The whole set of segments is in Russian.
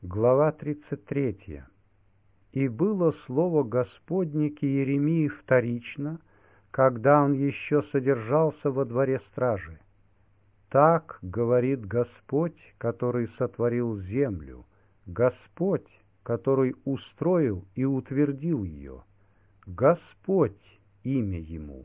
Глава 33. «И было слово Господне к Иеремии вторично, когда он еще содержался во дворе стражи. Так говорит Господь, который сотворил землю, Господь, который устроил и утвердил ее, Господь имя Ему.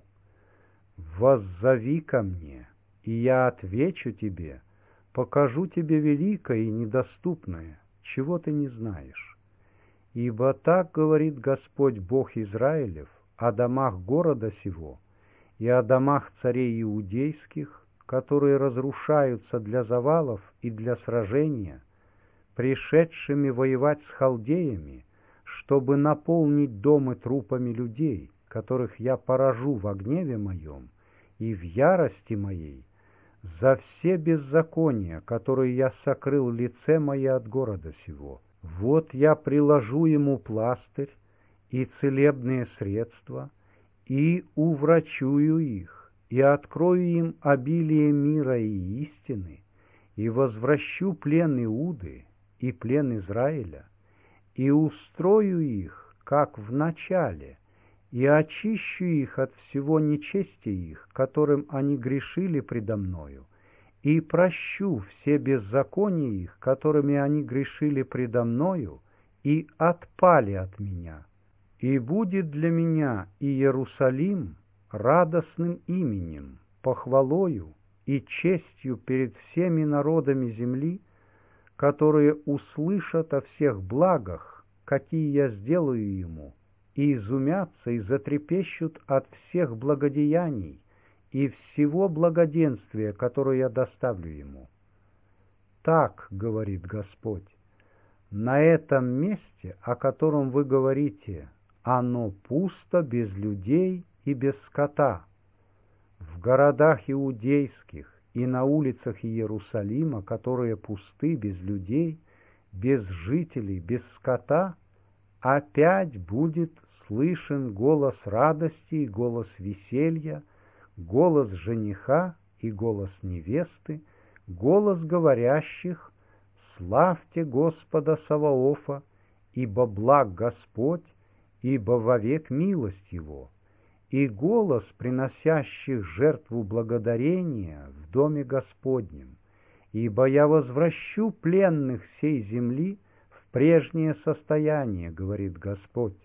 Воззови ко мне, и я отвечу тебе, покажу тебе великое и недоступное, чего ты не знаешь. Ибо так говорит Господь Бог Израилев о домах города сего и о домах царей иудейских, которые разрушаются для завалов и для сражения, пришедшими воевать с халдеями, чтобы наполнить дома трупами людей, которых я поражу во гневе моем и в ярости моей, за все беззакония, которые я сокрыл лице мое от города сего. Вот я приложу ему пластырь и целебные средства, и уврачую их, и открою им обилие мира и истины, и возвращу плен Иуды и плен Израиля, и устрою их, как в начале, и очищу их от всего нечестия их, которым они грешили предо мною, и прощу все беззакония их, которыми они грешили предо мною, и отпали от меня. И будет для меня и Иерусалим радостным именем, похвалою и честью перед всеми народами земли, которые услышат о всех благах, какие я сделаю ему, и изумятся и затрепещут от всех благодеяний и всего благоденствия, которое я доставлю ему. Так говорит Господь: на этом месте, о котором вы говорите, оно пусто, без людей и без скота. В городах иудейских и на улицах Иерусалима, которые пусты, без людей, без жителей, без скота, опять будет слышен голос радости и голос веселья, голос жениха и голос невесты, голос говорящих: «Славьте Господа Саваофа, ибо благ Господь, ибо вовек милость Его», и голос приносящих жертву благодарения в доме Господнем, ибо я возвращу пленных сей земли в прежнее состояние, говорит Господь.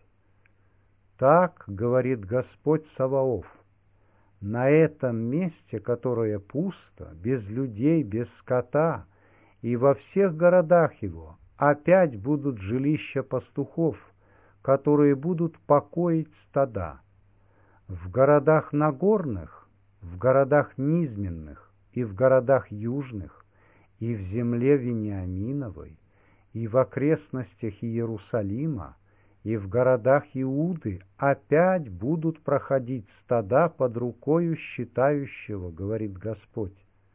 Так говорит Господь Саваоф: на этом месте, которое пусто, без людей, без скота, и во всех городах его опять будут жилища пастухов, которые будут покоить стада. В городах нагорных, в городах низменных и в городах южных, и в земле Вениаминовой, и в окрестностях Иерусалима, и в городах Иуды опять будут проходить стада под рукою считающего, говорит Господь.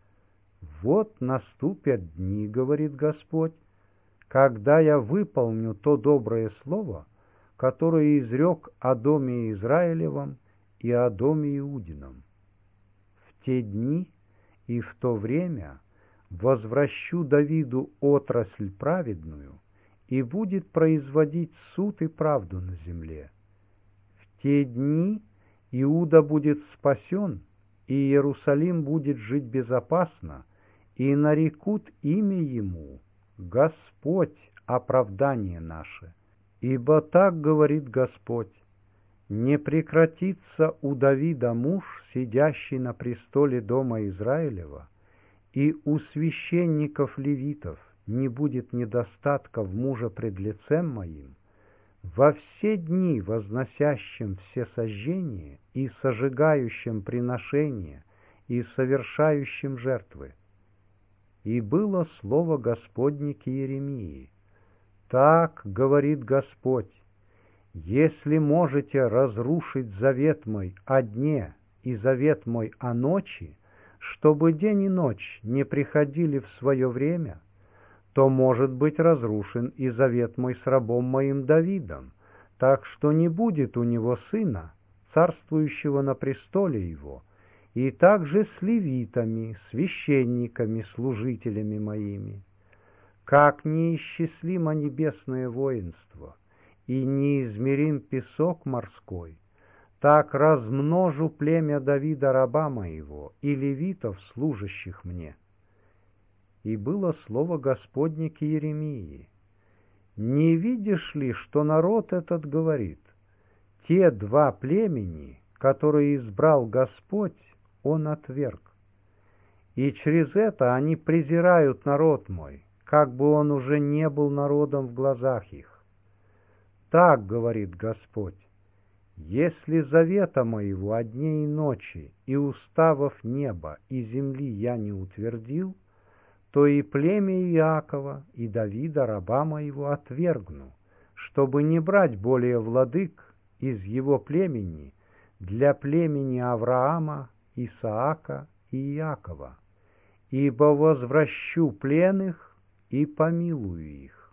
Вот наступят дни, говорит Господь, когда я выполню то доброе слово, которое изрек о доме Израилевом и о доме Иудином. В те дни и в то время возвращу Давиду отрасль праведную, и будет производить суд и правду на земле. В те дни Иуда будет спасен, и Иерусалим будет жить безопасно, и нарекут имя ему Господь, оправдание наше. Ибо так говорит Господь: не прекратится у Давида муж, сидящий на престоле дома Израилева, и у священников левитов не будет недостатка в мужа пред лицем моим, во все дни возносящим все сожжения и сожигающим приношения и совершающим жертвы. И было слово Господне к Иеремии: так говорит Господь: если можете разрушить завет мой о дне и завет мой о ночи, чтобы день и ночь не приходили в свое время, то может быть разрушен и завет мой с рабом моим Давидом, так что не будет у него сына, царствующего на престоле его, и также с левитами, священниками, служителями моими. Как неисчислимо небесное воинство и неизмерим песок морской, так размножу племя Давида раба моего и левитов, служащих мне. И было слово Господне к Иеремии: не видишь ли, что народ этот говорит: те два племени, которые избрал Господь, Он отверг. И через это они презирают народ мой, как бы он уже не был народом в глазах их. Так говорит Господь: если завета моего о дне и ночи и уставов неба и земли я не утвердил, то и племя Иакова и Давида раба моего отвергну, чтобы не брать более владык из его племени для племени Авраама, Исаака и Иакова, ибо возвращу плен их и помилую их.